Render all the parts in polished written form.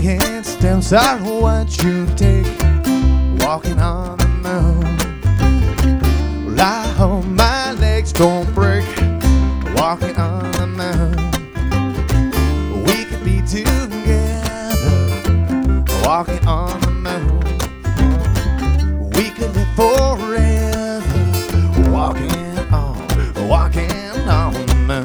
Giant steps are what you take, walking on the moon. Well, I hope my legs don't break, walking on the moon. We could be together, walking on the moon. We could live forever, walking on the moon.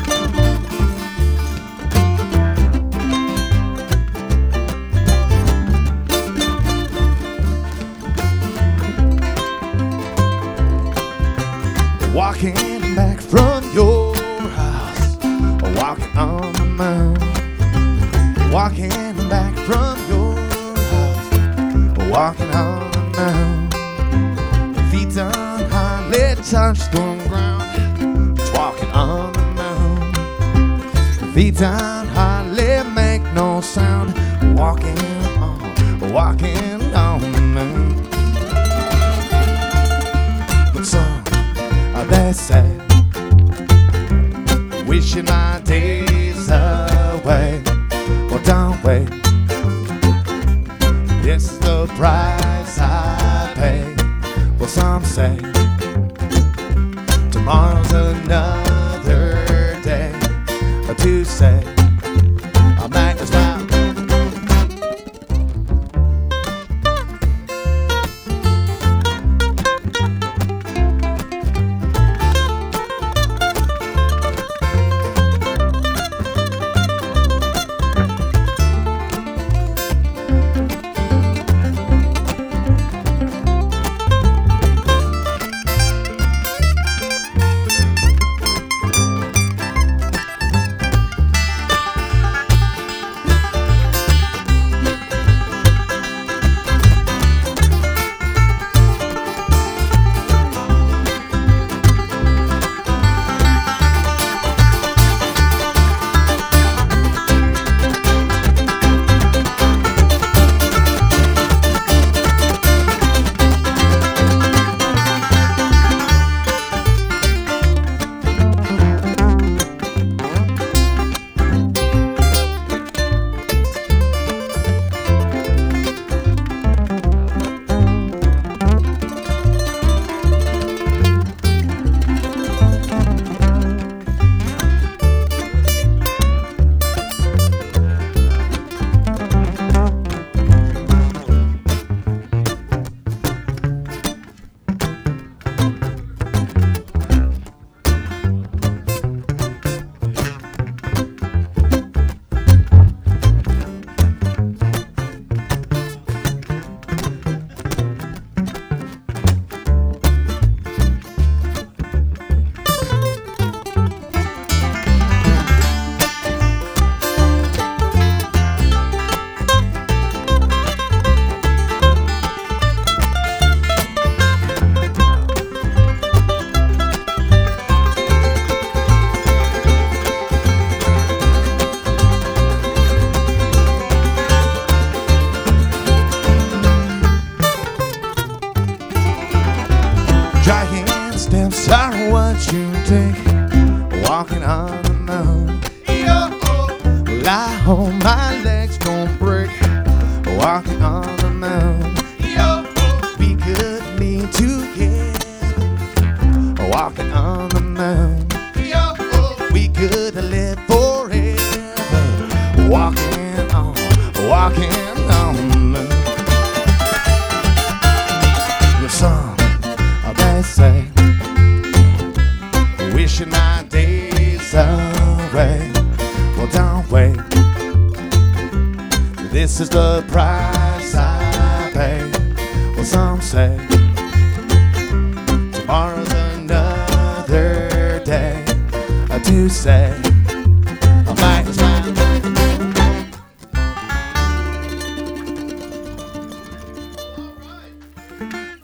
Walking back from your house, walking on the moon. Walking back from your house, walking on the moon. Feet on hardly touch the ground, just walking on the moon. Feet on hardly make no sound, walking on the moon. But some they say, wishing my days away. Well, don't wait, this is the price I pay. Well, some say tomorrow's another day, to say I might as well. Giant steps are what you take, walking on the moon. Well, I hope my legs don't break, walking on the moon. We could be together, walking on the moon. We could live forever, walking on the moon. Your son, they say, wishing my days away. Well, don't wait, this is the price I pay. Well, some say tomorrow's another day, to say I might as well. All right.